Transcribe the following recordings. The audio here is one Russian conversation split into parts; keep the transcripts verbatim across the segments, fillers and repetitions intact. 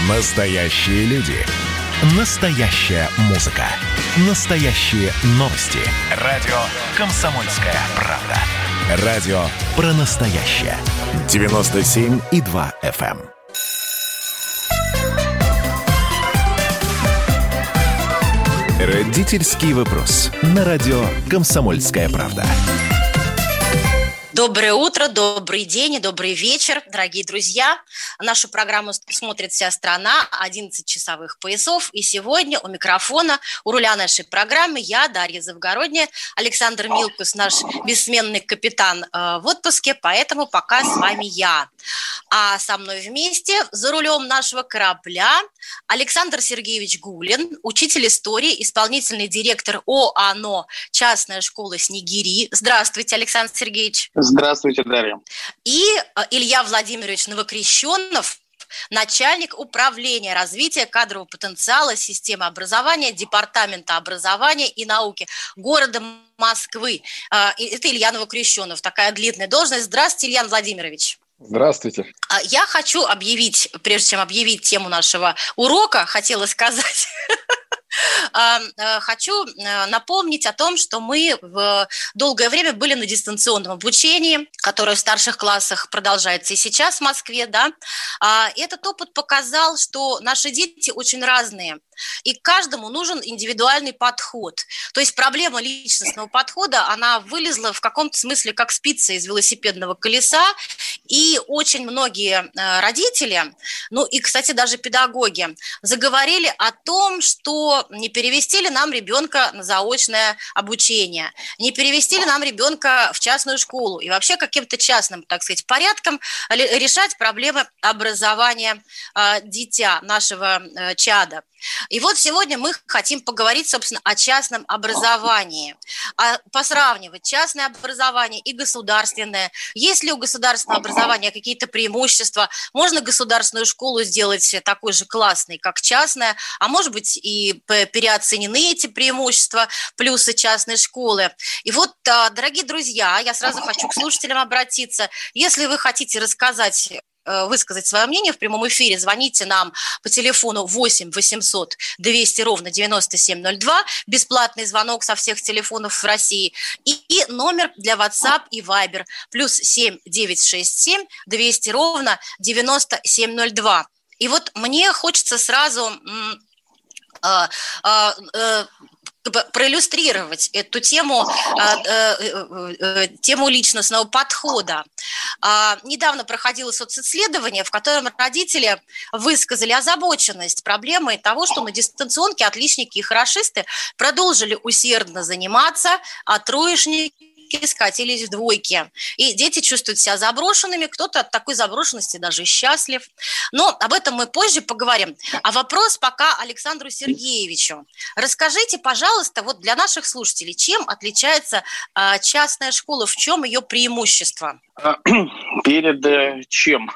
Настоящие люди. Настоящая музыка. Настоящие новости. Радио «Комсомольская правда». Радио про настоящее. девяносто семь и два эф эм. Родительский вопрос. На радио «Комсомольская правда». Доброе утро, добрый день и добрый вечер, дорогие друзья. Нашу программу смотрит вся страна, одиннадцать часовых поясов. И сегодня у микрофона, у руля нашей программы я, Дарья Завгородняя. Александр Милкус, наш бессменный капитан, э, в отпуске, поэтому пока с вами я. А со мной вместе за рулем нашего корабля Александр Сергеевич Гулин, учитель истории, исполнительный директор ОАНО «Частная школа Снегири». Здравствуйте, Александр Сергеевич. Здравствуйте, Дарья. И Илья Владимирович Новокрещенов, начальник управления развития кадрового потенциала системы образования Департамента образования и науки города Москвы. Это Илья Новокрещенов, такая длинная должность. Здравствуйте, Илья Владимирович. Здравствуйте. Я хочу объявить, прежде чем объявить тему нашего урока, хотела сказать... Хочу напомнить о том, что мы в долгое время были на дистанционном обучении, которое в старших классах продолжается и сейчас в Москве, да. Этот опыт показал, что наши дети очень разные, и каждому нужен индивидуальный подход. То есть проблема личностного подхода, она вылезла в каком-то смысле как спица из велосипедного колеса, и очень многие родители, ну и, кстати, даже педагоги, заговорили о том, что не перевести ли нам ребенка на заочное обучение, не перевести ли нам ребенка в частную школу и вообще каким-то частным, так сказать, порядком решать проблемы образования э, дитя, нашего э, чада. И вот сегодня мы хотим поговорить, собственно, о частном образовании, а, посравнивать частное образование и государственное. Есть ли у государственного образования какие-то преимущества? Можно государственную школу сделать такой же классной, как частная, а может быть и переоценены эти преимущества, плюсы частной школы. И вот, дорогие друзья, я сразу хочу к слушателям обратиться. Если вы хотите рассказать... высказать свое мнение в прямом эфире, звоните нам по телефону восемь восемьсот двести ровно девяносто семь ноль два, бесплатный звонок со всех телефонов в России, и, и номер для WhatsApp и Viber плюс семь девятьсот шестьдесят семь двести ровно девяносто семь ноль два. И вот мне хочется сразу м- а, а, а, проиллюстрировать эту тему, тему личностного подхода. Недавно проходило социсследование, в котором родители высказали озабоченность проблемой того, что на дистанционке отличники и хорошисты продолжили усердно заниматься, а троечники скатились в двойки. И дети чувствуют себя заброшенными, кто-то от такой заброшенности даже счастлив. Но об этом мы позже поговорим. А вопрос пока Александру Сергеевичу. Расскажите, пожалуйста, вот для наших слушателей, чем отличается э, частная школа, в чем ее преимущество? Перед э, чем?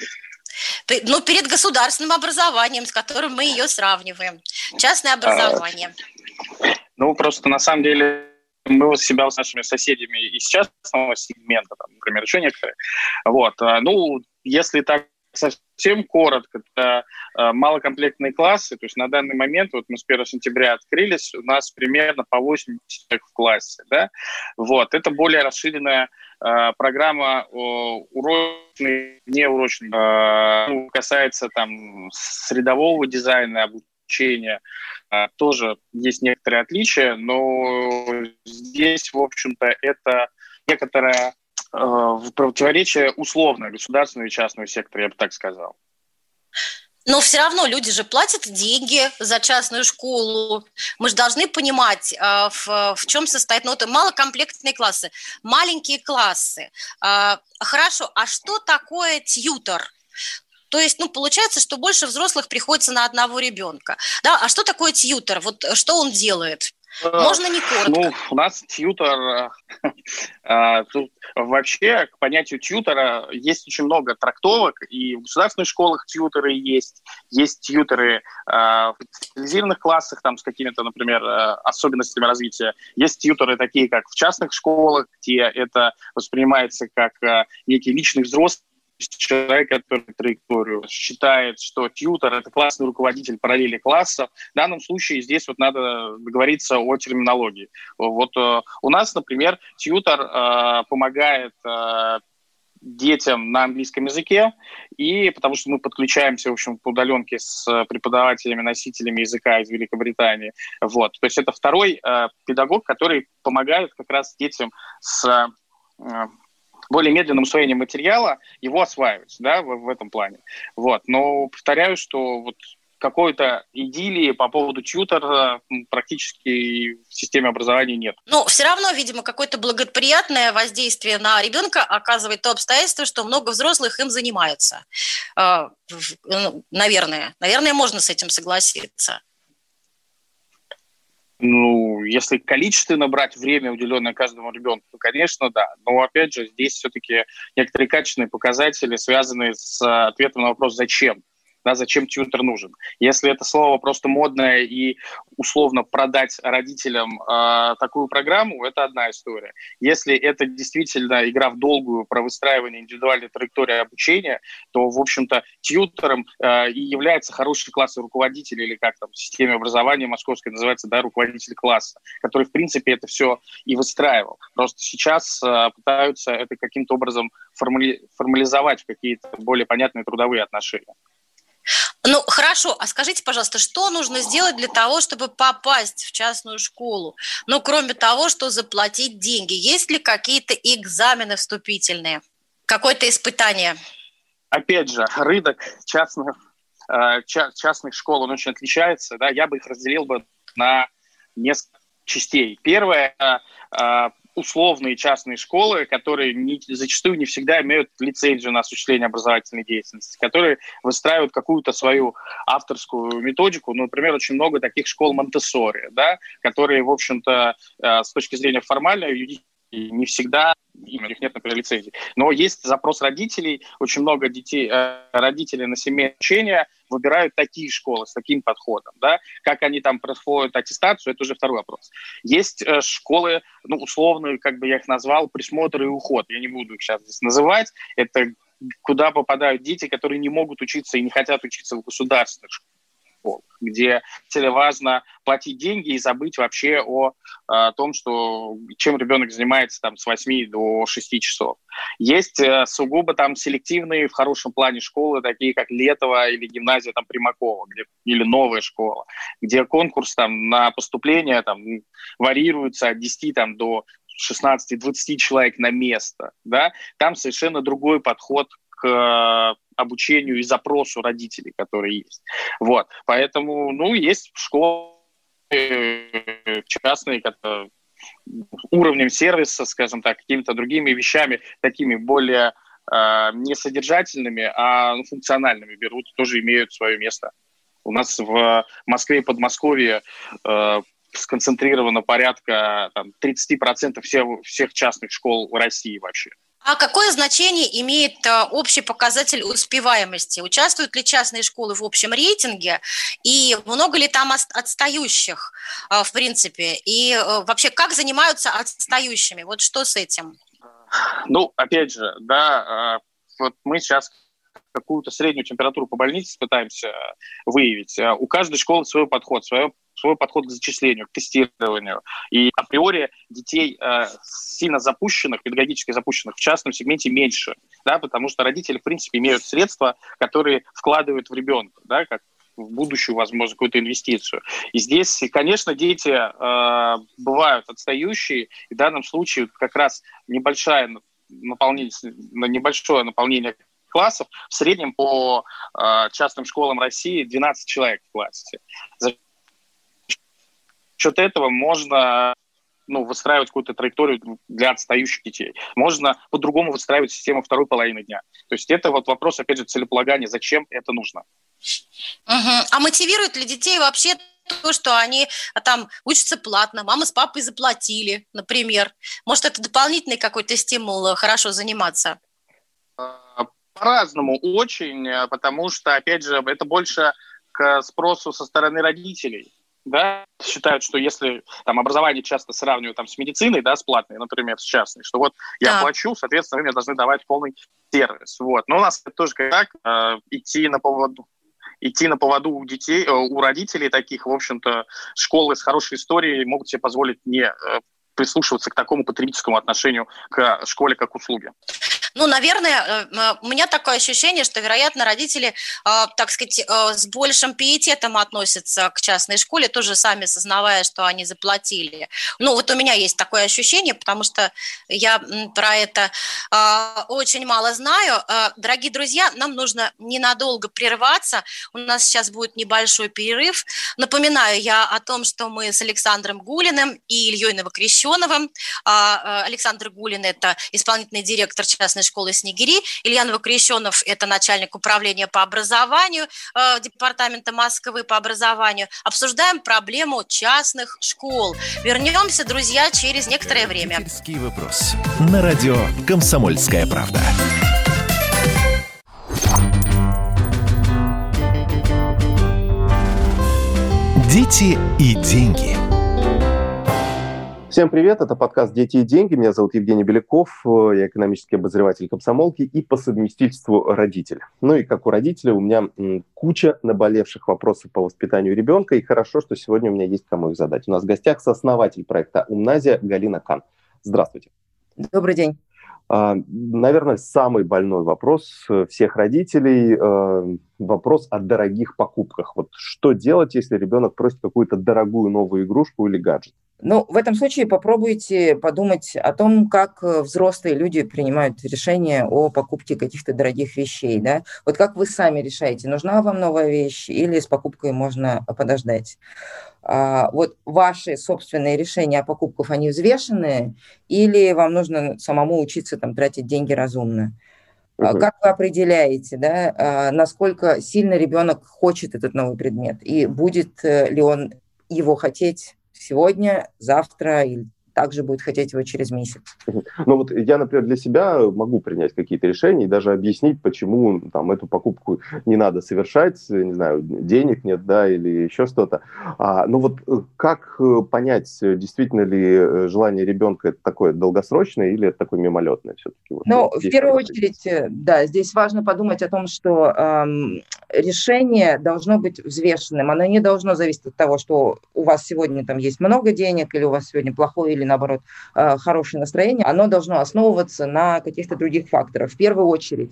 Ну, перед государственным образованием, с которым мы ее сравниваем. Частное образование. А, ну, просто на самом деле... Мы вот себя с нашими соседями из частного сегмента, там, например, еще некоторые. Вот. Ну, если так совсем коротко, это малокомплектные классы. То есть на данный момент, вот мы с первого сентября открылись, у нас примерно по восемьдесят человек в классе. Да? Вот. Это более расширенная э, программа э, урочной, неурочной. Э, ну, касается там средового дизайна, обучения. Тоже есть некоторые отличия, но здесь, в общем-то, это некоторое э, противоречие условно государственного и частного сектора, я бы так сказал. Но все равно люди же платят деньги за частную школу. Мы же должны понимать, э, в, в чем состоит... Ну, это малокомплектные классы, маленькие классы. Э, хорошо, а что такое тьютор? То есть, ну, получается, что больше взрослых приходится на одного ребенка. Да? А что такое тьютор? Вот что он делает? Можно не коротко. Ну, у нас тьютор... Тут вообще к понятию тьютора есть очень много трактовок. И в государственных школах тьюторы есть. Есть тьюторы в специализированных классах там, с какими-то, например, особенностями развития. Есть тьюторы такие, как в частных школах, где это воспринимается как некий личный взрослый человек, который траекторию считает, что тьютор – это классный руководитель параллели класса. В данном случае здесь вот надо договориться о терминологии. Вот э, у нас, например, тьютор э, помогает э, детям на английском языке, и потому что мы подключаемся, в общем, по удаленке с преподавателями-носителями языка из Великобритании. Вот. То есть это второй э, педагог, который помогает как раз детям с э, более медленным усвоением материала его осваивать, да, в, в этом плане. Вот. Но повторяю, что вот какой-то идиллии по поводу тьютора практически в системе образования нет. Но все равно, видимо, какое-то благоприятное воздействие на ребенка оказывает то обстоятельство, что много взрослых им занимаются. Наверное. Наверное, можно с этим согласиться. Ну, если количественно брать время, уделенное каждому ребенку, то, конечно, да. Но, опять же, здесь все-таки некоторые качественные показатели, связанные с ответом на вопрос «зачем?». Да, зачем тьютор нужен? Если это слово просто модное и условно продать родителям э, такую программу, это одна история. Если это действительно игра в долгую про выстраивание индивидуальной траектории обучения, то, в общем-то, тьютором э, и является хороший классный руководитель, или как там в системе образования московской называется, да, руководитель класса, который, в принципе, это все и выстраивал. Просто сейчас э, пытаются это каким-то образом формали- формализовать в какие-то более понятные трудовые отношения. Ну, хорошо, а скажите, пожалуйста, что нужно сделать для того, чтобы попасть в частную школу? Ну, кроме того, что заплатить деньги. Есть ли какие-то экзамены вступительные? Какое-то испытание? Опять же, рынок частных, э, частных школ, он очень отличается. Да? Я бы их разделил бы на несколько частей. Первое э, – условные частные школы, которые не, зачастую не всегда имеют лицензию на осуществление образовательной деятельности, которые выстраивают какую-то свою авторскую методику. Ну, например, очень много таких школ Монтессори, да, которые, в общем-то, э, с точки зрения формальной, юридической, не всегда, у них нет, например, лицензии. Но есть запрос родителей, очень много детей, э, родителей на семейное обучение выбирают такие школы с таким подходом. Да? Как они там проходят аттестацию, это уже второй вопрос. Есть э, школы, ну, условно, как бы я их назвал, присмотр и уход. Я не буду их сейчас здесь называть. Это куда попадают дети, которые не могут учиться и не хотят учиться в государственных школах, где важно платить деньги и забыть вообще о, о том, что, чем ребенок занимается там, с восьми до шести часов. Есть э, сугубо там селективные в хорошем плане школы, такие как Летово или гимназия там, Примакова, где, или новая школа, где конкурс там, на поступление там, варьируется от десяти там, до шестнадцати-двадцати человек на место. Да? Там совершенно другой подход к обучению и запросу родителей, которые есть. Вот. Поэтому, ну, есть школы частные, которые уровнем сервиса, скажем так, какими-то другими вещами, такими более э, не содержательными, а ну, функциональными берут, тоже имеют свое место. У нас в Москве и Подмосковье э, сконцентрировано порядка там, тридцать процентов всех, всех частных школ в России вообще. А какое значение имеет а, общий показатель успеваемости? Участвуют ли частные школы в общем рейтинге? И много ли там отстающих, а, в принципе? И а, вообще, как занимаются отстающими? Вот что с этим? Ну, опять же, да, вот мы сейчас какую-то среднюю температуру по больнице пытаемся выявить. У каждой школы свой подход, свое свой подход к зачислению, к тестированию. И априори детей э, сильно запущенных, педагогически запущенных в частном сегменте меньше, да, потому что родители, в принципе, имеют средства, которые вкладывают в ребенка, да, как в будущую, возможно, какую-то инвестицию. И здесь, конечно, дети э, бывают отстающие, и в данном случае как раз небольшое наполнение, небольшое наполнение классов, в среднем по э, частным школам России двенадцать человек в классе. За счет этого можно ну, выстраивать какую-то траекторию для отстающих детей. Можно по-другому выстраивать систему второй половины дня. То есть это вот вопрос, опять же, целеполагания, зачем это нужно. Угу. А мотивирует ли детей вообще то, что они там учатся платно, мама с папой заплатили, например? Может, это дополнительный какой-то стимул хорошо заниматься? По-разному очень, потому что, опять же, это больше к спросу со стороны родителей. да, считают, что если там образование часто сравнивают там с медициной, да, с платной, например, с частной, что вот я Да. плачу, соответственно, вы мне должны давать полный сервис. Вот. Но у нас это тоже так, э, идти на поводу идти на поводу у детей, у родителей таких, в общем-то, школы с хорошей историей могут себе позволить не э, прислушиваться к такому потребительскому отношению к школе как услуге. Ну, наверное, у меня такое ощущение, что, вероятно, родители, так сказать, с большим пиететом относятся к частной школе, тоже сами сознавая, что они заплатили. Ну, вот у меня есть такое ощущение, потому что я про это очень мало знаю. Дорогие друзья, нам нужно ненадолго прерваться. У нас сейчас будет небольшой перерыв. Напоминаю я о том, что мы с Александром Гулиным и Ильей Новокрещеновым. Александр Гулин – это исполнительный директор частной школы «Снегири». Илья Новокрещенов – это начальник управления по образованию э, Департамента Москвы по образованию. Обсуждаем проблему частных школ. Вернемся, друзья, через некоторое время. Родительский вопрос. На радио «Комсомольская правда». Дети и деньги. Всем привет, это подкаст «Дети и деньги». Меня зовут Евгений Беляков, я экономический обозреватель «Комсомолки» и по совместительству родитель. Ну и как у родителя у меня м, куча наболевших вопросов по воспитанию ребенка, и хорошо, что сегодня у меня есть кому их задать. У нас в гостях сооснователь проекта «Умназия» Галина Кан. Здравствуйте. Добрый день. А, наверное, самый больной вопрос всех родителей а, – вопрос о дорогих покупках. Вот что делать, если ребенок просит какую-то дорогую новую игрушку или гаджет? Ну, в этом случае попробуйте подумать о том, как взрослые люди принимают решения о покупке каких-то дорогих вещей, да? Вот как вы сами решаете, нужна вам новая вещь или с покупкой можно подождать? А, вот ваши собственные решения о покупках, они взвешенные или вам нужно самому учиться там тратить деньги разумно? Uh-huh. Как вы определяете, да, насколько сильно ребенок хочет этот новый предмет и будет ли он его хотеть сегодня, завтра или также будет хотеть его через месяц? Ну вот я, например, для себя могу принять какие-то решения и даже объяснить, почему там эту покупку не надо совершать, не знаю, денег нет, да, или еще что-то. А, ну вот как понять, действительно ли желание ребенка это такое долгосрочное или это такое мимолетное все-таки? Вот, ну, в первую очередь, да, здесь важно подумать о том, что эм, решение должно быть взвешенным. Оно не должно зависеть от того, что у вас сегодня там есть много денег или у вас сегодня плохое или, наоборот, хорошее настроение, оно должно основываться на каких-то других факторах. В первую очередь,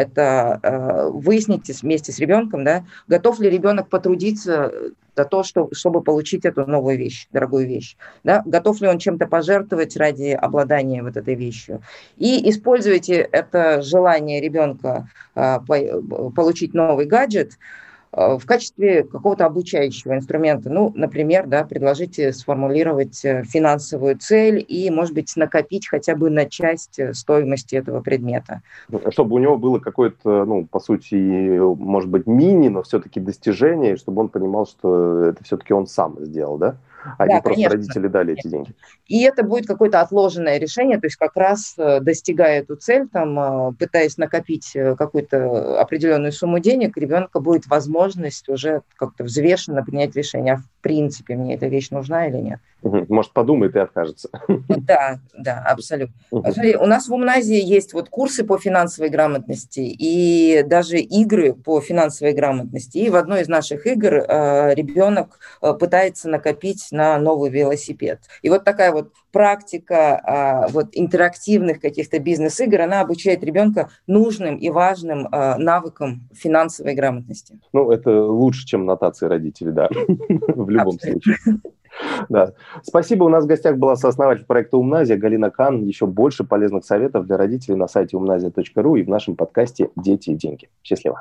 это выясните вместе с ребенком, да, готов ли ребенок потрудиться за то, что, чтобы получить эту новую вещь, дорогую вещь. Да? Готов ли он чем-то пожертвовать ради обладания вот этой вещью. И используйте это желание ребенка получить новый гаджет в качестве какого-то обучающего инструмента. Ну, например, да, предложите сформулировать финансовую цель и, может быть, накопить хотя бы на часть стоимости этого предмета. Чтобы у него было какое-то, ну, по сути, может быть, мини, но все-таки достижение, чтобы он понимал, что это все-таки он сам сделал, да? А да, не просто конечно. Родители дали эти деньги. И это будет какое-то отложенное решение, то есть как раз достигая эту цель, там, пытаясь накопить какую-то определенную сумму денег, ребенка будет возможность уже как-то взвешенно принять решение, а в принципе мне эта вещь нужна или нет. Может, подумает и откажется. Да, да, абсолютно. Смотри, у нас в Умназии есть вот курсы по финансовой грамотности и даже игры по финансовой грамотности. И в одной из наших игр э, ребенок э, пытается накопить на новый велосипед. И вот такая вот практика э, вот интерактивных каких-то бизнес-игр, она обучает ребенка нужным и важным э, навыкам финансовой грамотности. Ну, это лучше, чем нотации родителей, да, в любом случае. Да. Спасибо. У нас в гостях была сооснователь проекта «Умназия» Галина Кан. Еще больше полезных советов для родителей на сайте умназия точка ру и в нашем подкасте «Дети и деньги». Счастливо.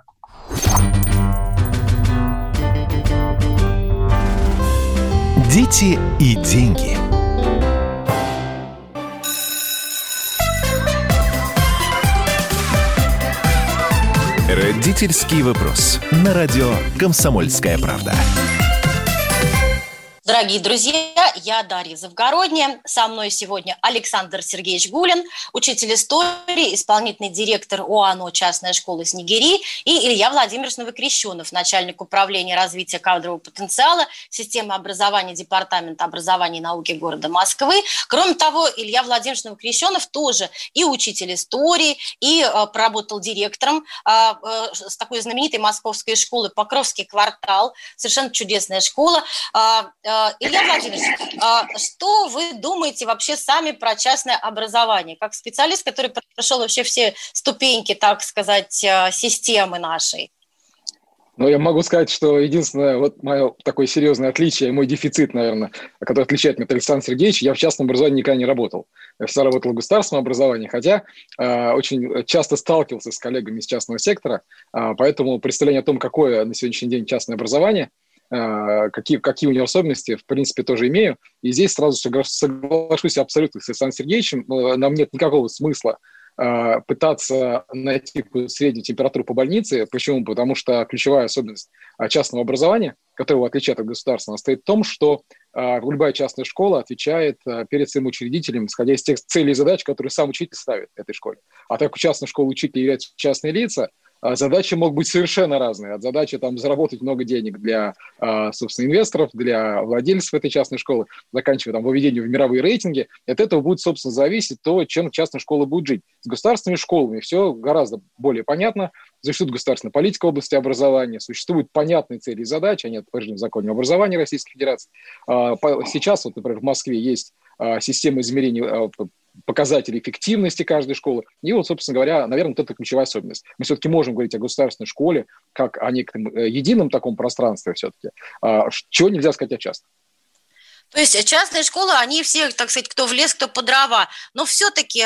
Дети и деньги. Родительский вопрос. На радио «Комсомольская правда». Дорогие друзья, я Дарья Завгородняя. Со мной сегодня Александр Сергеевич Гулин, учитель истории, исполнительный директор ОАНО «Частная школа Снегири», и Илья Владимирович Новокрещенов, начальник управления развития кадрового потенциала, системы образования Департамента образования и науки города Москвы. Кроме того, Илья Владимирович Новокрещенов тоже и учитель истории, и э, проработал директором э, э, с такой знаменитой московской школы «Покровский квартал». Совершенно чудесная школа. Э, э, Илья Владимирович, что вы думаете вообще сами про частное образование, как специалист, который прошел вообще все ступеньки, так сказать, системы нашей? Ну, я могу сказать, что единственное вот мое такое серьезное отличие, мой дефицит, наверное, который отличает меня от Александра Сергеевича, я в частном образовании никогда не работал. Я всегда работал в государственном образовании, хотя э, очень часто сталкивался с коллегами из частного сектора, э, поэтому представление о том, какое на сегодняшний день частное образование, Какие, какие у него особенности, в принципе, тоже имею. И здесь сразу соглашусь абсолютно с Александром Сергеевичем. Нам нет никакого смысла э, пытаться найти среднюю температуру по больнице. Почему? Потому что ключевая особенность частного образования, которого отличает от государственного, стоит в том, что э, любая частная школа отвечает э, перед своим учредителем, исходя из тех целей и задач, которые сам учитель ставит этой школе. А так как у частной школы учителя являются частные лица, задачи могут быть совершенно разные. От задачи там, заработать много денег для, собственно, инвесторов, для владельцев этой частной школы, заканчивая там, выведением в мировые рейтинги. От этого будет, собственно, зависеть то, чем частная школа будет жить. С государственными школами все гораздо более понятно. Существует государственная политика в области образования, существуют понятные цели и задачи, они отражены в законе об образовании Российской Федерации. Сейчас, вот, например, в Москве есть система измерения показатели эффективности каждой школы. И вот, собственно говоря, наверное, вот это ключевая особенность. Мы все-таки можем говорить о государственной школе как о неком едином таком пространстве все-таки. Чего нельзя сказать о частном. То есть частные школы, они все, так сказать, кто в лес, кто по дрова. Но все-таки...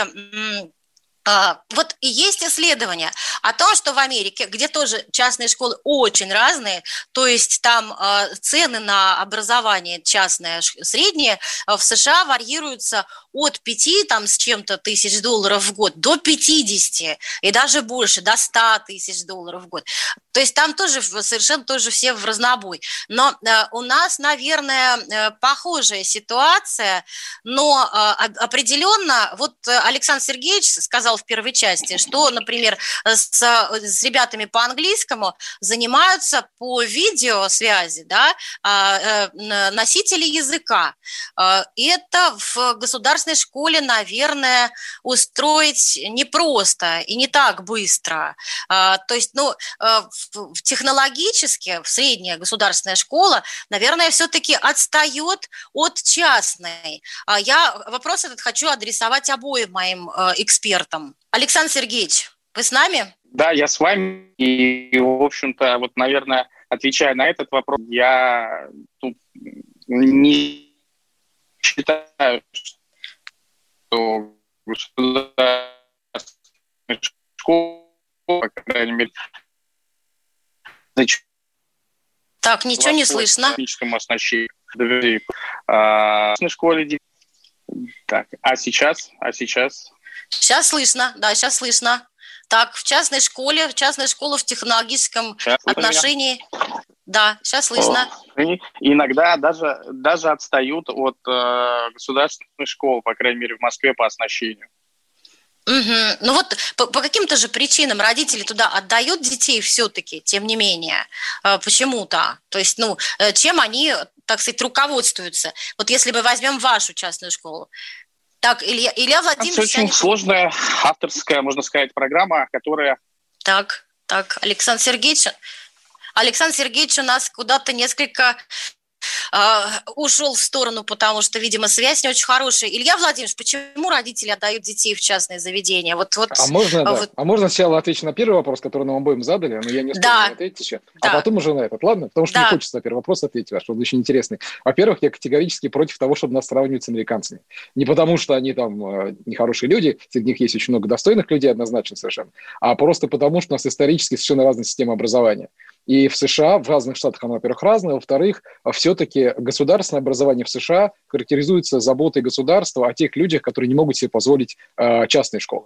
Вот и есть исследования о том, что в Америке, где тоже частные школы очень разные, то есть там э, цены на образование частное, среднее, э, в США варьируются от пяти там, с чем-то тысяч долларов в год до пятидесяти и даже больше, до ста тысяч долларов в год. То есть там тоже совершенно тоже все в разнобой. Но э, у нас, наверное, э, похожая ситуация, но э, определенно, вот Александр Сергеевич сказал в первой части, что, например, с, с ребятами по английскому занимаются по видеосвязи, да, носители языка. Это в государственной школе, наверное, устроить непросто и не так быстро. То есть, ну, технологически средняя государственная школа, наверное, все-таки отстает от частной. Я вопрос этот хочу адресовать обоим моим экспертам. Александр Сергеевич, вы с нами? Да, я с вами. И, в общем-то, вот, наверное, отвечая на этот вопрос, я ну, не считаю, что государственная школа, по крайней мере, так, ничего не слышно. А, в школе... Так, а сейчас? А сейчас? Сейчас слышно, да, сейчас слышно. Так, в частной школе, в частной школе в технологическом сейчас отношении, да, сейчас слышно. И иногда даже, даже отстают от э, государственной школы, по крайней мере, в Москве по оснащению. Угу. Ну вот по, по каким-то же причинам родители туда отдают детей все-таки, тем не менее, э, почему-то. То есть, ну, э, чем они, так сказать, руководствуются? Вот если мы возьмем вашу частную школу. Так, Илья, Илья Владимирович... Это очень они... сложная авторская, можно сказать, программа, которая... Так, так, Александр Сергеевич... Александр Сергеевич у нас куда-то несколько... ушел в сторону, потому что, видимо, связь не очень хорошая. Илья Владимирович, почему родители отдают детей в частные заведения? Вот, вот, а, можно, вот... да. а можно сначала ответить на первый вопрос, который нам обоим задали, но я не успел да. ответить еще, да. а потом уже на этот, ладно? Потому что да. не хочется на первый вопрос ответить, ваш, он очень интересный. Во-первых, я категорически против того, чтобы нас сравнивать с американцами. Не потому, что они там нехорошие люди, среди них есть очень много достойных людей, однозначно совершенно, а просто потому, что у нас исторически совершенно разная система образования. И в США, в разных штатах оно, во-первых, разное, во-вторых, все-таки государственное образование в США характеризуется заботой государства о тех людях, которые не могут себе позволить э, частные школы.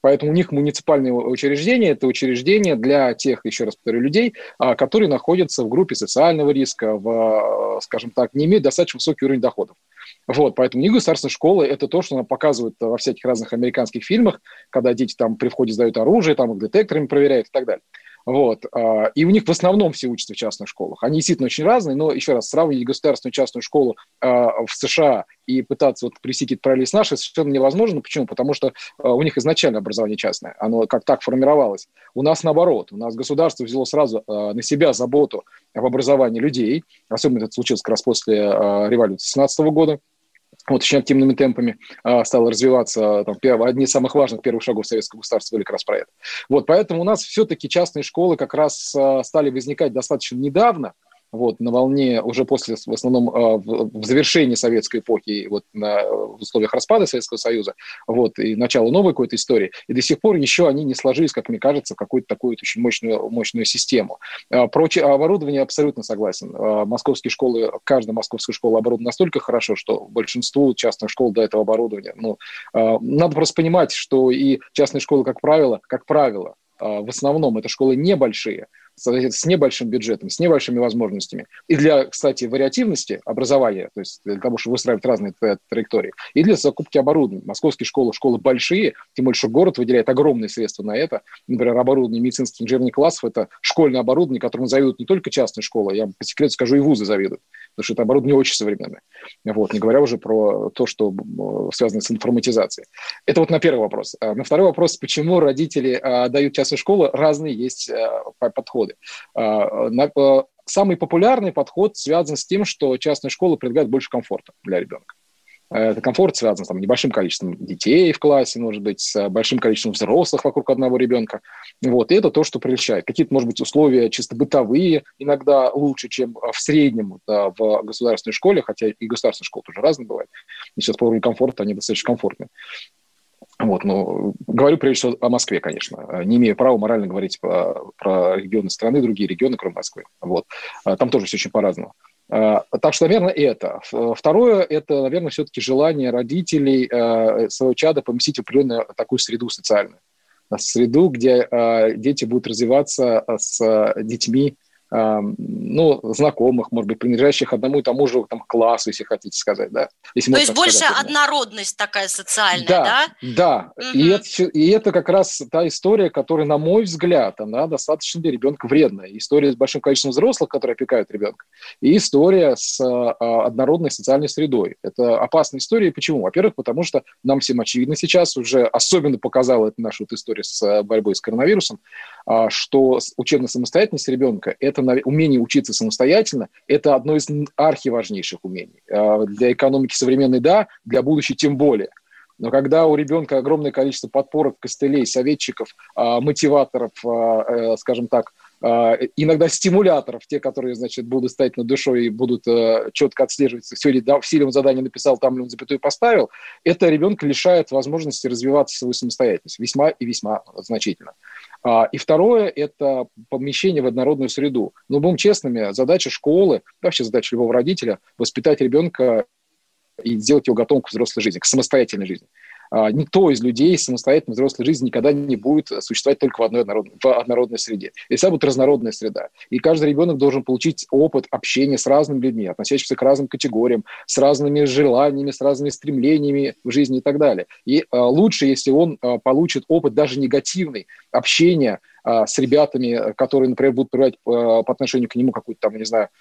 Поэтому у них муниципальные учреждения – это учреждения для тех, еще раз повторю, людей, которые находятся в группе социального риска, в, скажем так, не имеют достаточно высокий уровень доходов. Вот, поэтому не государственная школа – это то, что нам показывают во всяких разных американских фильмах, когда дети там при входе сдают оружие, там их детекторами проверяют и так далее. Вот. И у них в основном все учатся в частных школах. Они действительно очень разные, но, еще раз, сравнивать государственную и частную школу в США и пытаться вот привести какие-то параллели с нашей совершенно невозможно. Почему? Потому что у них изначально образование частное. Оно как так формировалось. У нас наоборот. У нас государство взяло сразу на себя заботу об образовании людей. Особенно это случилось как раз после революции семнадцатого года. Вот очень активными темпами э, стало развиваться. Там, перв... Одни из самых важных первых шагов советского государства были как раз про это. Вот, поэтому у нас все-таки частные школы как раз э, стали возникать достаточно недавно, вот, на волне уже после, в основном, э, в, в завершении советской эпохи, вот, на, в условиях распада Советского Союза, вот, и начала новой какой-то истории. И до сих пор еще они не сложились, как мне кажется, в какую-то такую вот очень мощную, мощную систему. Э, про оборудование абсолютно согласен. Э, московские школы, каждая московская школа оборудована настолько хорошо, что большинству частных школ до этого оборудования. Ну, э, надо просто понимать, что и частные школы, как правило, как правило, э, в основном это школы небольшие, с небольшим бюджетом, с небольшими возможностями. И для, кстати, вариативности образования, то есть для того, чтобы выстраивать разные траектории, и для закупки оборудования. Московские школы, школы большие, тем более, что город выделяет огромные средства на это. Например, оборудование медицинских инженерных классов – это школьное оборудование, которому завидуют не только частные школы, я по секрету скажу, и вузы завидуют, потому что это оборудование очень современное. Вот, не говоря уже про то, что связано с информатизацией. Это вот на первый вопрос. На второй вопрос, почему родители дают частные школы, разные есть подходы. Самый популярный подход связан с тем, что частная школа предлагает больше комфорта для ребенка. Это комфорт связан с там, небольшим количеством детей в классе, может быть, с большим количеством взрослых вокруг одного ребенка. Вот. И это то, что прельщает. Какие-то, может быть, условия чисто бытовые иногда лучше, чем в среднем да, в государственной школе, хотя и государственные школы тоже разные бывают. И сейчас по уровню комфорта они достаточно комфортные. Вот, ну, говорю прежде всего о Москве, конечно. Не имею права морально говорить про, про регионы страны, другие регионы, кроме Москвы. Вот. Там тоже все очень по-разному. Так что, наверное, это. Второе, это, наверное, все-таки желание родителей своего чада поместить в определенную такую среду социальную. Среду, где дети будут развиваться с детьми, ну, знакомых, может быть, принадлежащих одному и тому же там, классу, если хотите сказать, да. Если То есть больше сказать, однородность такая социальная, да? Да, да. Угу. И, это, и это как раз та история, которая, на мой взгляд, она достаточно для ребенка вредная. История с большим количеством взрослых, которые опекают ребенка, и история с а, однородной социальной средой. Это опасная история. Почему? Во-первых, потому что нам всем очевидно сейчас, уже особенно показала это наша вот история с борьбой с коронавирусом, а, что учебная самостоятельность ребенка – это умение учиться самостоятельно – это одно из архиважнейших умений. Для экономики современной – да, для будущей тем более. Но когда у ребенка огромное количество подпорок, костылей, советчиков, мотиваторов, скажем так, иногда стимуляторов, те, которые, значит, будут стоять над душой и будут четко отслеживать, все ли в силе он задание написал, там ли он запятую поставил, это ребенка лишает возможности развиваться свою самостоятельность весьма и весьма значительно. И второе – это помещение в однородную среду. Но будем честными, задача школы, вообще задача любого родителя – воспитать ребенка и сделать его готовым к взрослой жизни, к самостоятельной жизни. Никто из людей самостоятельно в взрослой жизни никогда не будет существовать только в одной однородной, в однородной среде. И вся будет разнородная среда. И каждый ребенок должен получить опыт общения с разными людьми, относящимися к разным категориям, с разными желаниями, с разными стремлениями в жизни и так далее. И а, лучше, если он а, получит опыт даже негативный, общения а, с ребятами, которые, например, будут проявлять а, по отношению к нему какую-то там, не знаю,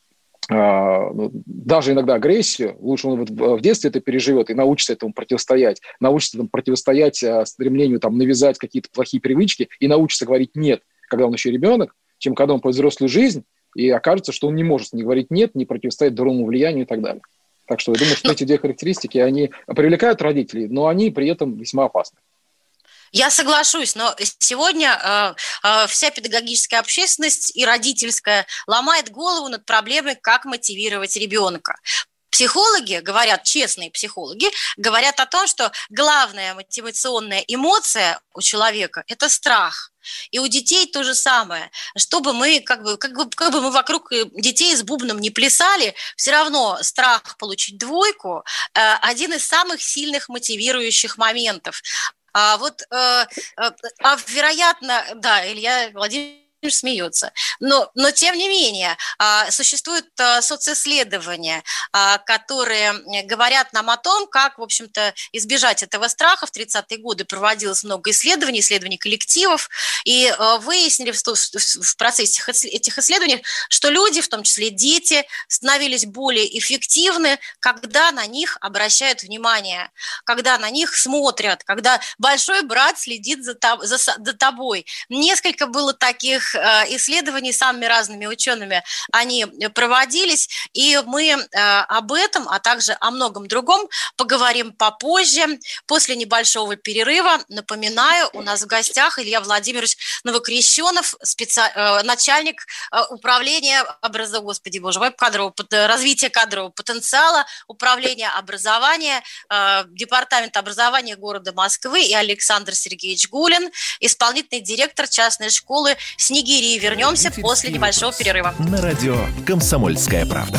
даже иногда агрессию, лучше он вот в детстве это переживет и научится этому противостоять, научится этому противостоять стремлению там, навязать какие-то плохие привычки и научится говорить «нет», когда он еще ребенок, чем когда он пойдет в взрослую жизнь и окажется, что он не может не говорить «нет», не противостоять дурному влиянию и так далее. Так что я думаю, что эти две характеристики, они привлекают родителей, но они при этом весьма опасны. Я соглашусь, но сегодня э, э, вся педагогическая общественность и родительская ломает голову над проблемой, как мотивировать ребенка. Психологи говорят, честные психологи, говорят о том, что главная мотивационная эмоция у человека – это страх. И у детей то же самое. Чтобы мы, как бы, как бы, как бы мы вокруг детей с бубном не плясали, все равно страх получить двойку – один из самых сильных мотивирующих моментов. А вот, э, э, а вероятно, да, Илья Владимирович смеется. Но, но тем не менее, существуют социсследования, которые говорят нам о том, как, в общем-то, избежать этого страха. В тридцатые годы проводилось много исследований, исследований коллективов, и выяснили в процессе этих исследований, что люди, в том числе дети, становились более эффективны, когда на них обращают внимание, когда на них смотрят, когда большой брат следит за, за, за тобой. Несколько было таких исследований самыми разными учеными, они проводились, и мы об этом, а также о многом другом поговорим попозже, после небольшого перерыва. Напоминаю, у нас в гостях Илья Владимирович Новокрещенов, специ... начальник управления образования, господи боже мой, кадрового, развития кадрового потенциала, управления образования, департамента образования города Москвы, и Александр Сергеевич Гулин, исполнительный директор частной школы «Снегири». Вернемся после небольшого перерыва. На радио «Комсомольская правда».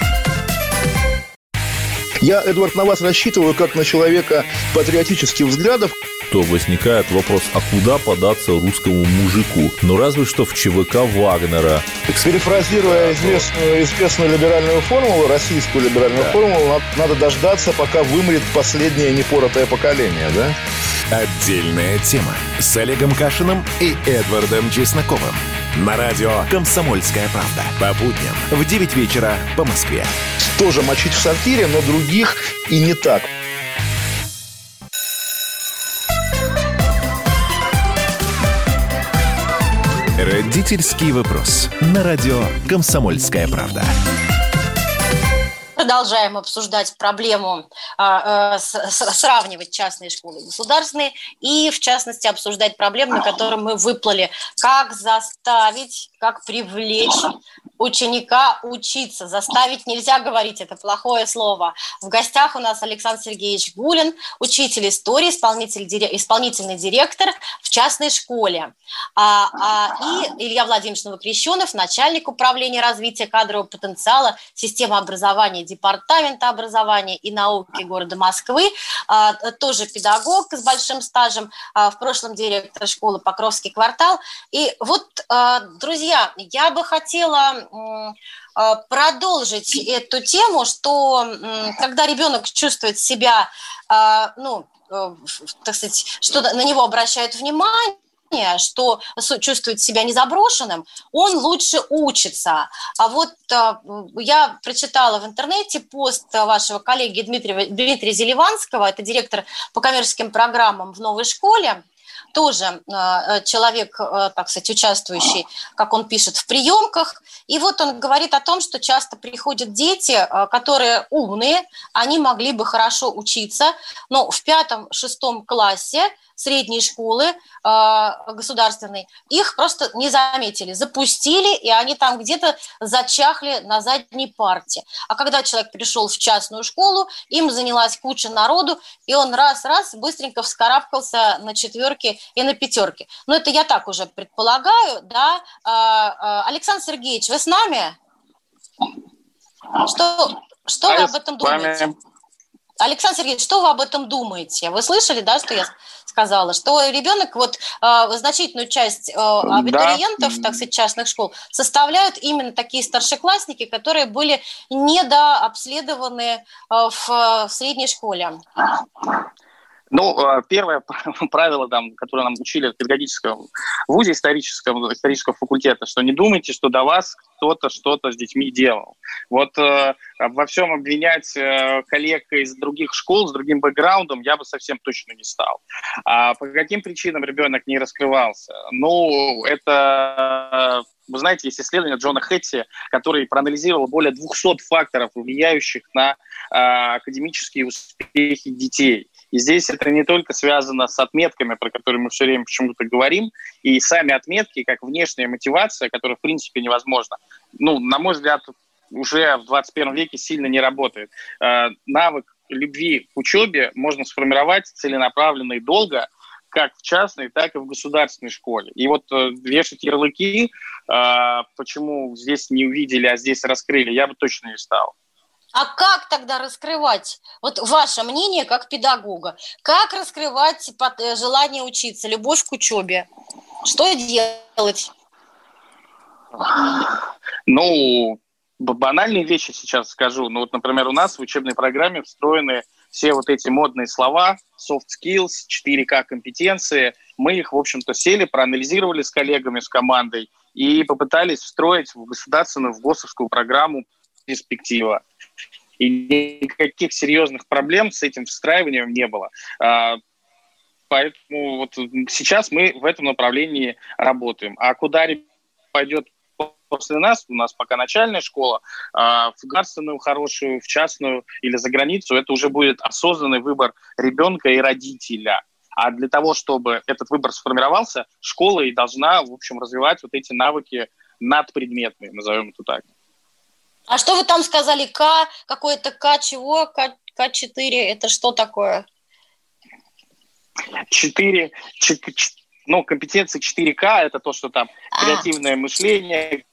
Я, Эдвард, на вас рассчитываю как на человека патриотических взглядов. То возникает вопрос, а куда податься русскому мужику? Ну, разве что в ЧВК Вагнера. Перефразируя известную, известную либеральную формулу, российскую либеральную да. формулу, надо дождаться, пока вымрет последнее непоротое поколение, да? Отдельная тема с Олегом Кашиным и Эдвардом Чесноковым. На радио «Комсомольская правда». По будням в девять вечера по Москве. Тоже мочить в сортире, но других и не так. Родительский вопрос. На радио «Комсомольская правда». Продолжаем обсуждать проблему, э, с, с, сравнивать частные школы и государственные, и, в частности, обсуждать проблему, на которую мы выплыли. Как заставить, как привлечь ученика учиться. Заставить нельзя говорить, это плохое слово. В гостях у нас Александр Сергеевич Гулин, учитель истории, исполнитель, исполнительный директор в частной школе. А, а, и Илья Владимирович Новокрещенов, начальник управления развития кадрового потенциала, системы образования, департамента образования и науки города Москвы, а, тоже педагог с большим стажем, а, в прошлом директор школы Покровский квартал. И вот, а, друзья, я бы хотела продолжить эту тему, что когда ребенок чувствует себя, ну, так сказать, что на него обращают внимание, что чувствует себя незаброшенным, он лучше учится. А вот я прочитала в интернете пост вашего коллеги Дмитрия, Дмитрия Зеливанского, это директор по коммерческим программам в новой школе, тоже э, человек, э, так сказать, участвующий, как он пишет, в приемках. И вот он говорит о том, что часто приходят дети, э, которые умные, они могли бы хорошо учиться, но в пятом-шестом классе средней школы э, государственной их просто не заметили, запустили, и они там где-то зачахли на задней парте. А когда человек пришел в частную школу, им занялась куча народу, и он раз-раз быстренько вскарабкался на четверки и на пятерки. Но это я так уже предполагаю, да. Э, э, Александр Сергеевич, вы с нами? Что, что вы об этом думаете? Александр Сергеевич, что вы об этом думаете? Вы слышали, да, что я сказала? Что ребенок, вот э, значительную часть э, абитуриентов, да. так сказать, частных школ составляют именно такие старшеклассники, которые были недообследованы э, в, в средней школе. Ну, первое правило, там, которое нам учили в педагогическом вузе, историческом, исторического факультета, что не думайте, что до вас кто-то что-то с детьми делал. Вот э, во всем обвинять э, коллег из других школ с другим бэкграундом я бы совсем точно не стал. А по каким причинам ребенок не раскрывался? Ну, это... Вы знаете, есть исследование Джона Хэтти, который проанализировал более двухсот факторов, влияющих на э, академические успехи детей. И здесь это не только связано с отметками, про которые мы все время почему-то говорим, и сами отметки, как внешняя мотивация, которая в принципе невозможна. Ну, на мой взгляд, уже в двадцать первом веке сильно не работает. Э, навык любви к учебе можно сформировать целенаправленно и долго, как в частной, так и в государственной школе. И вот э, вешать ярлыки, э, почему здесь не увидели, а здесь раскрыли, я бы точно не стал. А как тогда раскрывать, вот ваше мнение как педагога, как раскрывать желание учиться, любовь к учебе? Что делать? Ну, банальные вещи сейчас скажу. Ну, вот, например, у нас в учебной программе встроены все вот эти модные слова, soft skills, четыре ка компетенции. Мы их, в общем-то, сели, проанализировали с коллегами, с командой и попытались встроить в государственную, в ГОСовскую программу «Перспектива». И никаких серьезных проблем с этим встраиванием не было. Поэтому вот сейчас мы в этом направлении работаем. А куда пойдет после нас, у нас пока начальная школа, в государственную хорошую, в частную или за границу, это уже будет осознанный выбор ребенка и родителя. А для того, чтобы этот выбор сформировался, школа и должна, в общем, развивать вот эти навыки надпредметные, назовем это так. А что вы там сказали? К, какое-то К чего? К, К4, это что такое? четыре, ну, компетенции четыре ка, это то, что там а. креативное мышление,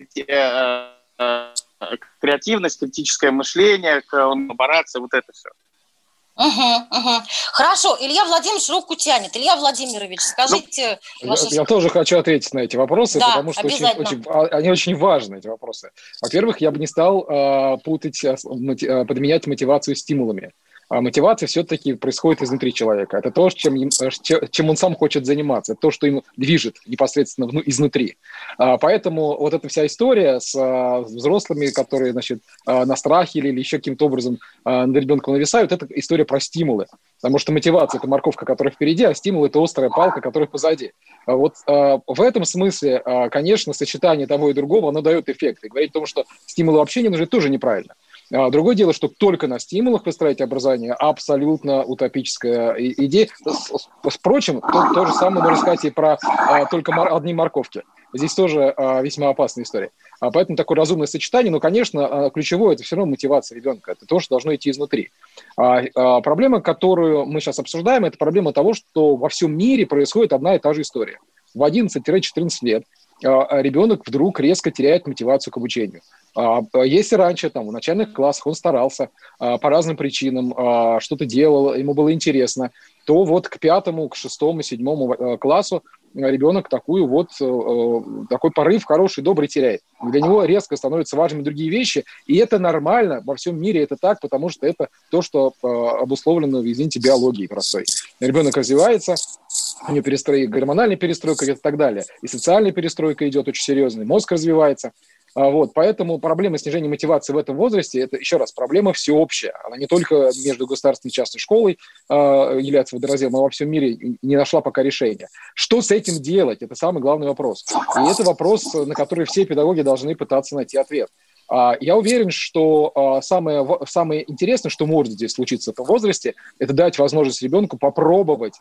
креативность, критическое мышление, коллаборация, вот это все. Угу, угу. Хорошо, Илья Владимирович руку тянет. Илья Владимирович, скажите... Ну, ваши... я, я тоже хочу ответить на эти вопросы, да, потому что очень, очень, они очень важны, эти вопросы. Во-первых, я бы не стал э, путать, э, подменять мотивацию стимулами. А мотивация все-таки происходит изнутри человека. Это то, чем, чем он сам хочет заниматься, то, что им движет непосредственно изнутри. Поэтому вот эта вся история с взрослыми, которые, значит, на страхе или еще каким-то образом над ребенком нависают, это история про стимулы. Потому что мотивация – это морковка, которая впереди, а стимул – это острая палка, которая позади. Вот в этом смысле, конечно, сочетание того и другого, оно дает эффект. И говорить о том, что стимулы вообще не нужны, тоже неправильно. Другое дело, что только на стимулах выстраивать образование – абсолютно утопическая идея. Впрочем, то, то же самое можно сказать и про а, только мор- одни морковки. Здесь тоже а, весьма опасная история. А, поэтому такое разумное сочетание, но, конечно, ключевое – это все равно мотивация ребенка. Это то, что должно идти изнутри. А, а, проблема, которую мы сейчас обсуждаем, это проблема того, что во всем мире происходит одна и та же история. В одиннадцать-четырнадцать лет а, ребенок вдруг резко теряет мотивацию к обучению. Если раньше, там, в начальных классах он старался а, по разным причинам, а, что-то делал, ему было интересно, то вот к пятому, к шестому, седьмому а, классу ребенок такую вот, а, такой порыв хороший, добрый теряет. Для него резко становятся важными другие вещи, и это нормально, во всем мире это так, потому что это то, что а, обусловлено, извините, биологией простой. Ребенок развивается, у него перестройка, гормональная перестройка и так далее, и социальная перестройка идет очень серьезная, мозг развивается. Вот, поэтому проблема снижения мотивации в этом возрасте – это, еще раз, проблема всеобщая. Она не только между государственной и частной школой э, является водоразделом, но во всем мире не нашла пока решения. Что с этим делать? Это самый главный вопрос. И это вопрос, на который все педагоги должны пытаться найти ответ. Uh, я уверен, что uh, самое, самое интересное, что может здесь случиться в этом возрасте, это дать возможность ребенку попробовать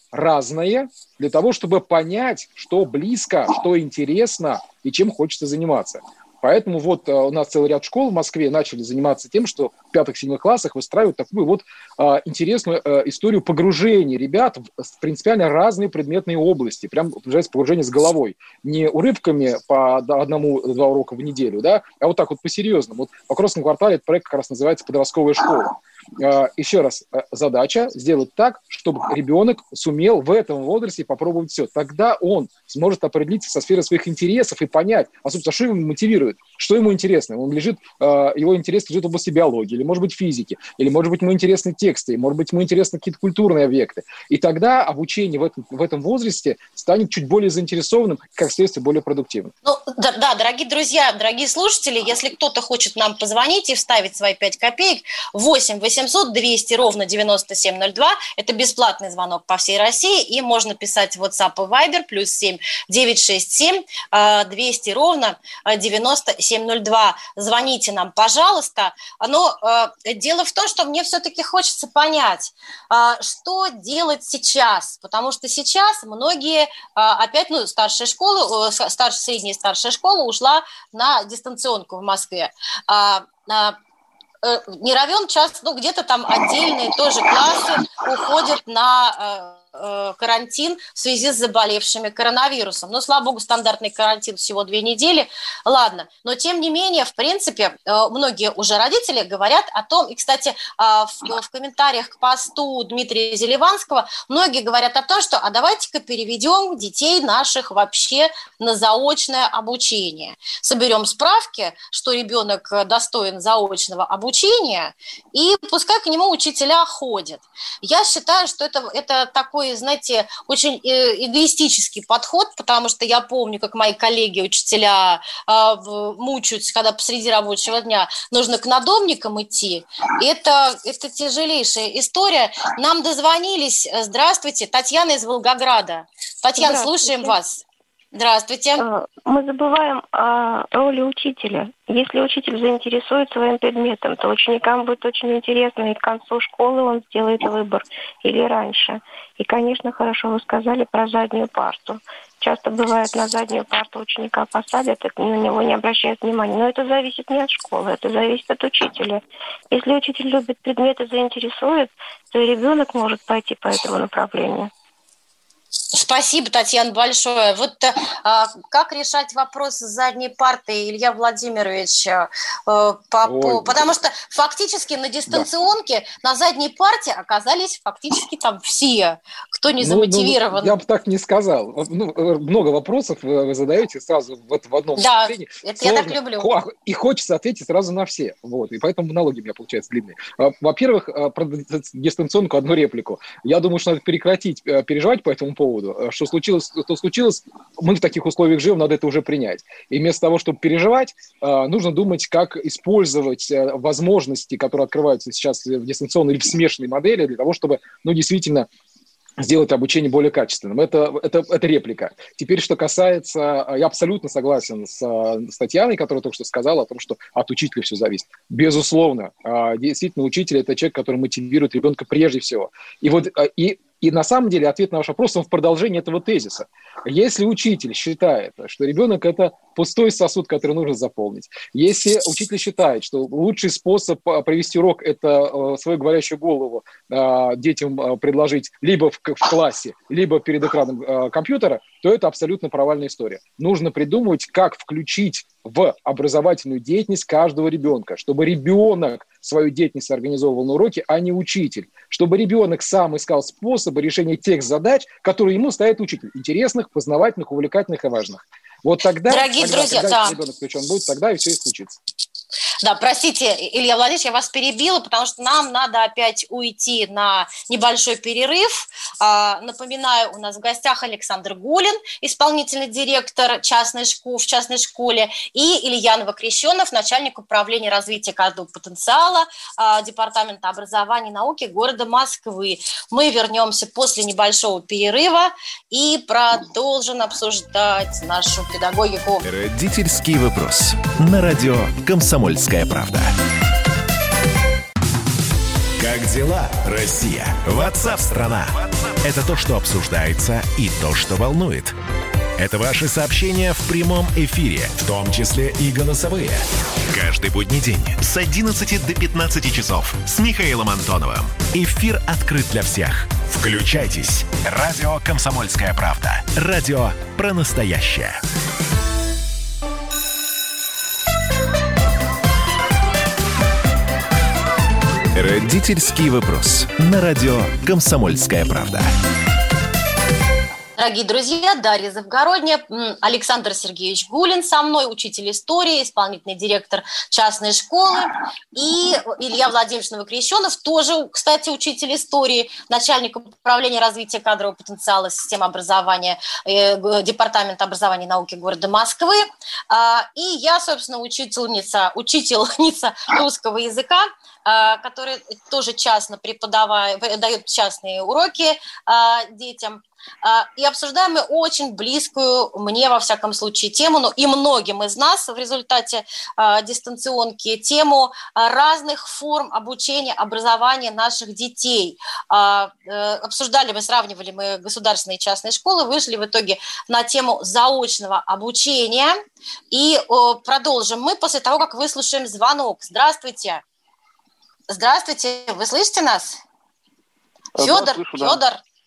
разное для того, чтобы понять, что близко, что интересно и чем хочется заниматься. Поэтому вот uh, у нас целый ряд школ в Москве начали заниматься тем, что в пятых-седьмых классах выстраивают такую вот uh, интересную uh, историю погружения ребят в, в принципиально разные предметные области, прям погружение с головой. Не урывками по одному-два урока в неделю, да, а вот так вот по-серьезному. Вот в Покровском квартале этот проект как раз называется «Подростковая школа». Uh, еще раз, uh, задача сделать так, чтобы ребенок сумел в этом возрасте попробовать все. Тогда он сможет определиться со сферой своих интересов и понять, а, собственно, что его мотивирует, что ему интересно. Он лежит, uh, его интерес лежит в области биологии, или, может быть, физики, или, может быть, ему интересны тексты, может быть, ему интересны какие-то культурные объекты. И тогда обучение в этом, в этом возрасте станет чуть более заинтересованным, как следствие, более продуктивным. Ну, да, да, дорогие друзья, дорогие слушатели, если кто-то хочет нам позвонить и вставить свои пять копеек, восемь восемьсот двести ровно девяносто семь ноль два. Это бесплатный звонок по всей России. И можно писать в WhatsApp и Viber плюс семь девятьсот шестьдесят семь двести ровно девяносто семь ноль два. Звоните нам, пожалуйста. Но э, дело в том, что мне все-таки хочется понять, э, что делать сейчас. Потому что сейчас многие, э, опять, ну, старшая школа, э, старшая, средняя и старшая школа ушла на дистанционку в Москве. Э, э, не равен час, ну, где-то там отдельные тоже классы уходят на э, карантин в связи с заболевшими коронавирусом. Но, слава богу, стандартный карантин всего две недели. Ладно. Но, тем не менее, в принципе, э, многие уже родители говорят о том, и, кстати, э, в, в комментариях к посту Дмитрия Зеливанского многие говорят о том, что а давайте-ка переведем детей наших вообще на заочное обучение. Соберем справки, что ребенок достоин заочного обучения, и пускай к нему учителя ходят. Я считаю, что это, это такой, знаете, очень эгоистический подход, потому что я помню, как мои коллеги-учителя э, мучаются, когда посреди рабочего дня нужно к надомникам идти. И это, это тяжелейшая история. Нам дозвонились. Здравствуйте, Татьяна из Волгограда. Татьяна, слушаем вас. Здравствуйте. Мы забываем о роли учителя. Если учитель заинтересует своим предметом, то ученикам будет очень интересно, и к концу школы он сделает выбор или раньше. И, конечно, хорошо вы сказали про заднюю парту. Часто бывает, на заднюю парту ученика посадят, и на него не обращают внимания. Но это зависит не от школы, это зависит от учителя. Если учитель любит предмет и заинтересует, то и ребенок может пойти по этому направлению. Спасибо, Татьяна, большое. Вот а, как решать вопрос с задней партой, Илья Владимирович? А, по, по, потому что фактически на дистанционке да. на задней парте оказались фактически там все, кто не замотивирован. Ну, ну, я бы так не сказал. Ну, много вопросов вы задаете сразу вот в одном да, выступлении. Это Сложно. Я так люблю. И хочется ответить сразу на все. Вот. И поэтому монологи у меня получаются длинные. Во-первых, про дистанционку одну реплику. Я думаю, что надо прекратить переживать по этому поводу. Что случилось, что случилось, мы в таких условиях живем, надо это уже принять. И вместо того, чтобы переживать, нужно думать, как использовать возможности, которые открываются сейчас в дистанционной или в смешанной модели, для того, чтобы, ну, действительно сделать обучение более качественным. Это, это, это реплика. Теперь, что касается... Я абсолютно согласен с, с Татьяной, которая только что сказала о том, что от учителя все зависит. Безусловно. Действительно, учитель – это человек, который мотивирует ребенка прежде всего. И вот... И, И на самом деле ответ на ваш вопрос он в продолжении этого тезиса. Если учитель считает, что ребенок – это пустой сосуд, который нужно заполнить, если учитель считает, что лучший способ провести урок – это свою говорящую голову детям предложить либо в классе, либо перед экраном компьютера, то это абсолютно провальная история. Нужно придумывать, как включить в образовательную деятельность каждого ребенка, чтобы ребенок свою деятельность организовывал на уроке, а не учитель. Чтобы ребенок сам искал способы решения тех задач, которые ему ставит учитель. Интересных, познавательных, увлекательных и важных. Вот тогда, Дорогие тогда, друзья, когда да. ребенок включен будет, тогда и все и случится. Да, простите, Илья Владимирович, я вас перебила, потому что нам надо опять уйти на небольшой перерыв. А, напоминаю, у нас в гостях Александр Гулин, исполнительный директор частной школы, в частной школе, и Илья Новокрещенов, начальник управления развития кадрового потенциала а, Департамента образования и науки города Москвы. Мы вернемся после небольшого перерыва и продолжим обсуждать нашу педагогику. Родительский вопрос. На радио «Комсомольская правда». Как дела, Россия? WhatsApp-страна. Это то, что обсуждается, и то, что волнует. Это ваши сообщения в прямом эфире, в том числе и голосовые. Каждый будний день с одиннадцати до пятнадцати часов с Михаилом Антоновым. Эфир открыт для всех. Включайтесь. Радио «Комсомольская правда». Радио про настоящее. Родительский вопрос. На радио «Комсомольская правда». Дорогие друзья, Дарья Завгородняя, Александр Сергеевич Гулин со мной, учитель истории, исполнительный директор частной школы, и Илья Владимирович Новокрещенов, тоже, кстати, учитель истории, начальник управления развития кадрового потенциала системы образования э, Департамента образования и науки города Москвы. А, и я, собственно, учительница, учительница русского языка, а, которая тоже частно преподавает, дает частные уроки а, детям. И обсуждаем мы очень близкую мне, во всяком случае, тему, но и многим из нас в результате э, дистанционки, тему разных форм обучения, образования наших детей. Э, э, обсуждали мы, сравнивали мы государственные и частные школы, вышли в итоге на тему заочного обучения. И э, продолжим мы после того, как выслушаем звонок. Здравствуйте. Здравствуйте, вы слышите нас? Да, Федор, слышу, да. Федор.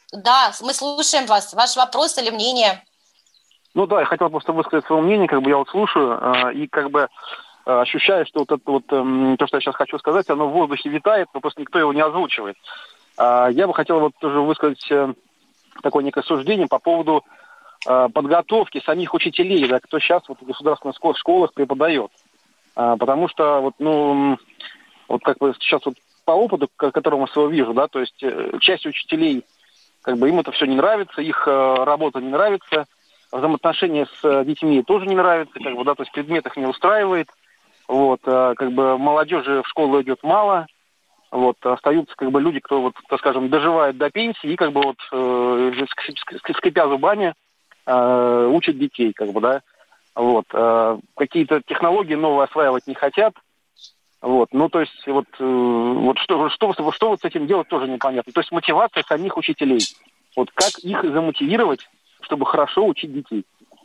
Да, мы слушаем вас. Ваш вопрос или мнение? Ну да, я хотел просто высказать свое мнение, как бы я вот слушаю э, и как бы э, ощущаю, что вот это вот э, то, что я сейчас хочу сказать, оно в воздухе витает, но просто никто его не озвучивает. Э, я бы хотел вот тоже высказать э, такое некое суждение по поводу э, подготовки самих учителей, да, кто сейчас вот в государственных школах преподает. Э, потому что вот, ну, вот как бы сейчас вот по опыту, которому я своего вижу, да, то есть э, часть учителей, как бы им это все не нравится, их э, работа не нравится, взаимоотношения с детьми тоже не нравится, как бы, да, то есть предмет их не устраивает, вот, а, как бы молодежи в школу идет мало, вот, остаются, как бы, люди, кто, вот, так скажем, доживает до пенсии и, как бы, вот, э, скрипя зубами, э, учат детей, как бы, да, вот, э, какие-то технологии новые осваивать не хотят, вот, ну, то есть, вот, э, вот что, что, что, что вот с этим делать тоже непонятно, то есть мотивация самих учителей, вот, как их замотивировать, чтобы хорошо учить детей.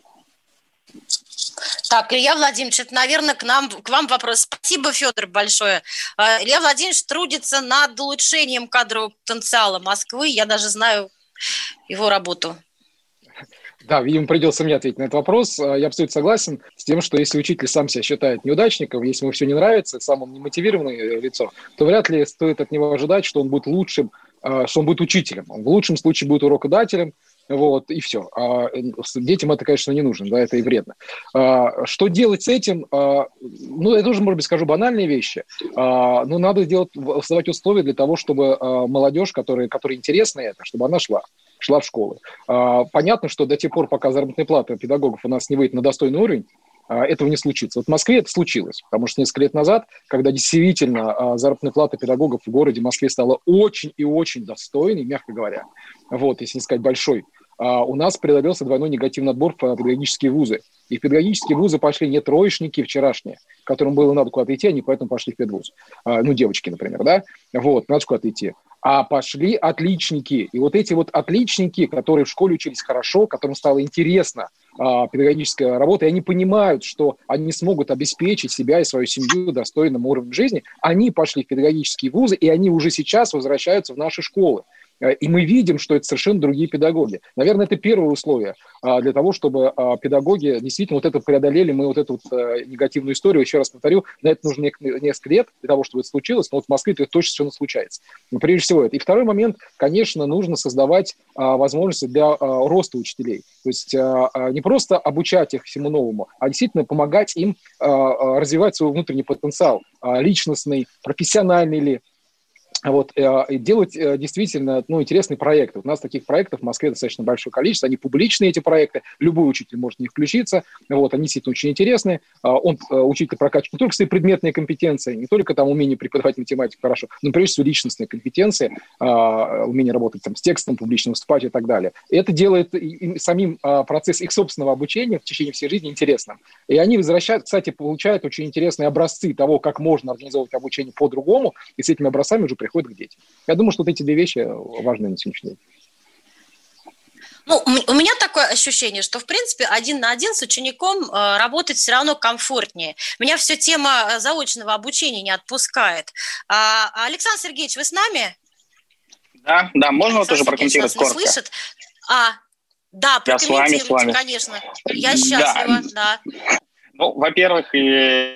Так, Илья Владимирович, это, наверное, к нам, к вам вопрос. Спасибо, Федор, большое. Илья Владимирович трудится над улучшением кадрового потенциала Москвы. Я даже знаю его работу. Да, видимо, придется мне ответить на этот вопрос. Я абсолютно согласен с тем, что если учитель сам себя считает неудачником, если ему все не нравится, сам он немотивированное лицо, то вряд ли стоит от него ожидать, что он будет лучшим, что он будет учителем. Он в лучшем случае будет урокодателем, вот, и все. А детям это, конечно, не нужно, да, это и вредно. А, что делать с этим? А, ну, я тоже, может быть, скажу банальные вещи. А, но надо делать, создавать условия для того, чтобы а, молодежь, которая, которой интересно это, чтобы она шла, шла в школы. А, понятно, что до тех пор, пока заработная плата педагогов у нас не выйдет на достойный уровень, этого не случится. Вот в Москве это случилось, потому что несколько лет назад, когда действительно заработная плата педагогов в городе Москве стала очень и очень достойной, мягко говоря, вот, если не сказать большой, у нас преодолелся двойной негативный отбор в педагогические вузы. И в педагогические вузы пошли не троечники вчерашние, которым было надо куда-то идти, они поэтому пошли в педвуз. Ну, девочки, например, да? Вот, надо куда-то идти. А пошли отличники. И вот эти вот отличники, которые в школе учились хорошо, которым стало интересно а, педагогическая работа, и они понимают, что они смогут обеспечить себя и свою семью достойным уровнем жизни, они пошли в педагогические вузы, и они уже сейчас возвращаются в наши школы. И мы видим, что это совершенно другие педагоги. Наверное, это первое условие а, для того, чтобы а, педагоги действительно вот это преодолели, мы вот эту вот, а, негативную историю, еще раз повторю, на это нужно несколько лет для того, чтобы это случилось, но вот в Москве это точно все случается. Но прежде всего это. И второй момент, конечно, нужно создавать а, возможности для а, роста учителей. То есть а, не просто обучать их всему новому, а действительно помогать им а, развивать свой внутренний потенциал, а, личностный, профессиональный ли, вот, и делать действительно, ну, интересные проекты. У нас таких проектов в Москве достаточно большое количество, они публичные, эти проекты, любой учитель может в них включиться, вот, они действительно очень интересные. Он, учитель, прокачивает не только свои предметные компетенции, не только там умение преподавать математику хорошо, но прежде всего личностные компетенции, умение работать там с текстом, публично выступать и так далее. И это делает им самим процесс их собственного обучения в течение всей жизни интересным. И они возвращают, кстати, получают очень интересные образцы того, как можно организовывать обучение по-другому, и с этими образцами уже приходят к детям. Я думаю, что вот эти две вещи важны на сегодняшний день. Ну, у меня такое ощущение, что, в принципе, один на один с учеником э, работать все равно комфортнее. Меня все тема заочного обучения не отпускает. А, Александр Сергеевич, вы с нами? Да, да, можно Александр тоже прокомментировать коротко? Слышит? А, да, прокомментируйте, с вами, с вами. Конечно. Я счастлива, да. да. Ну, во-первых, и...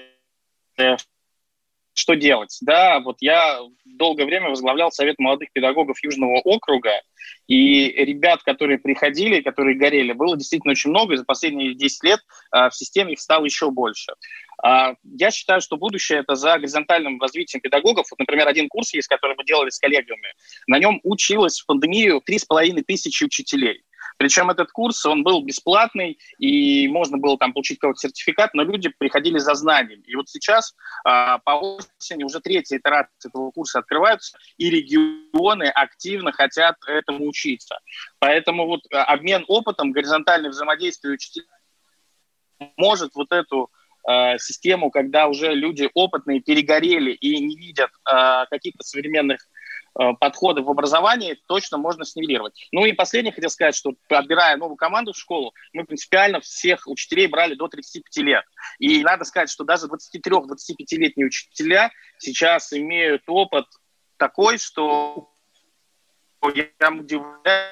что делать? Да, вот я долгое время возглавлял Совет молодых педагогов Южного округа, и ребят, которые приходили, которые горели, было действительно очень много, и за последние десять лет а, в системе их стало еще больше. А, я считаю, что будущее – это за горизонтальным развитием педагогов. Вот, например, один курс есть, который мы делали с коллегами. На нем училось в пандемию три с половиной тысячи учителей. Причем этот курс, он был бесплатный, и можно было там получить какой-то сертификат, но люди приходили за знаниями. И вот сейчас а, по осени уже третья итерация этого курса открываются, и регионы активно хотят этому учиться. Поэтому вот обмен опытом, горизонтальное взаимодействие учителей может вот эту а, систему, когда уже люди опытные перегорели и не видят а, каких-то современных подходы в образовании, точно можно снивелировать. Ну и последнее хотел сказать, что отбирая новую команду в школу, мы принципиально всех учителей брали до тридцати пяти лет. И надо сказать, что даже двадцатитрёх-двадцатипятилетние учителя сейчас имеют опыт такой, что я удивляюсь.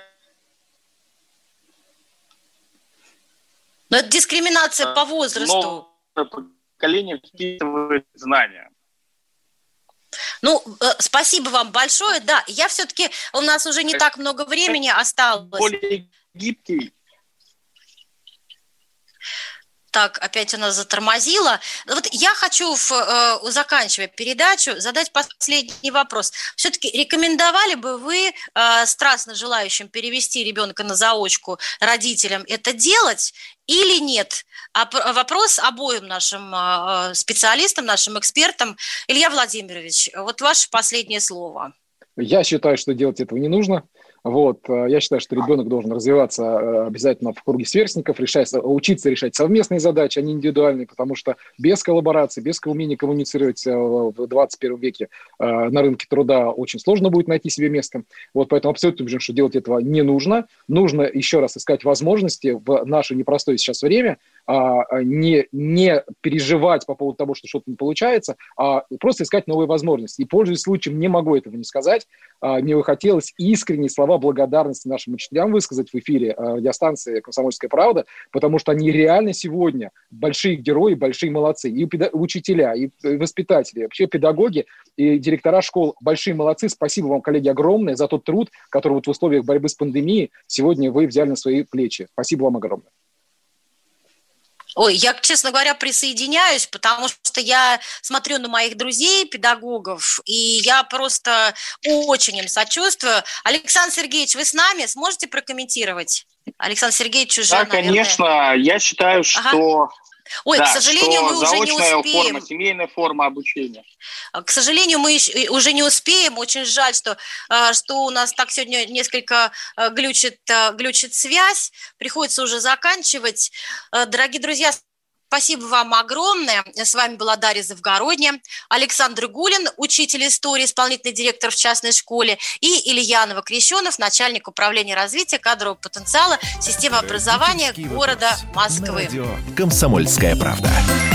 Но это дискриминация по возрасту. Новое поколение впитывает знания. Ну, э, спасибо вам большое. Да, я все-таки, у нас уже не так много времени осталось. Более гибкий. Так, опять у нас затормозило. Вот я хочу, в, э, заканчивая передачу, задать последний вопрос. Все-таки рекомендовали бы вы э, страстно желающим перевести ребенка на заочку родителям это делать или нет? А вопрос обоим нашим э, специалистам, нашим экспертам. Илья Владимирович, вот ваше последнее слово. Я считаю, что делать этого не нужно. Вот. Я считаю, что ребенок должен развиваться обязательно в круге сверстников, решать, учиться решать совместные задачи, а не индивидуальные, потому что без коллаборации, без умения коммуницировать в двадцать первом веке на рынке труда очень сложно будет найти себе место. Вот, поэтому абсолютно убежден, что делать этого не нужно. Нужно еще раз искать возможности в наше непростое сейчас время, не, не переживать по поводу того, что что-то не получается, а просто искать новые возможности. И, пользуясь случаем, не могу этого не сказать. Мне бы хотелось искренние слова благодарности нашим учителям высказать в эфире радиостанции «Комсомольская правда», потому что они реально сегодня большие герои, большие молодцы. И учителя, и воспитатели, вообще педагоги, и директора школ большие молодцы. Спасибо вам, коллеги, огромное за тот труд, который вот в условиях борьбы с пандемией сегодня вы взяли на свои плечи. Спасибо вам огромное. Ой, я, честно говоря, присоединяюсь, потому что я смотрю на моих друзей, педагогов, и я просто очень им сочувствую. Александр Сергеевич, вы с нами? Сможете прокомментировать? Александр Сергеевич уже, да, наверное... конечно. Я считаю, что... Ага. Ой, да, к сожалению, мы уже не успеем. Форма, семейная форма обучения. К сожалению, мы уже не успеем. Очень жаль, что, что у нас так сегодня несколько глючит, глючит связь. Приходится уже заканчивать. Дорогие друзья, спасибо вам огромное. С вами была Дарья Завгородняя, Александр Гулин, учитель истории, исполнительный директор в частной школе, и Илья Новокрещенов, начальник управления развития кадрового потенциала системы образования города Москвы. «Комсомольская правда».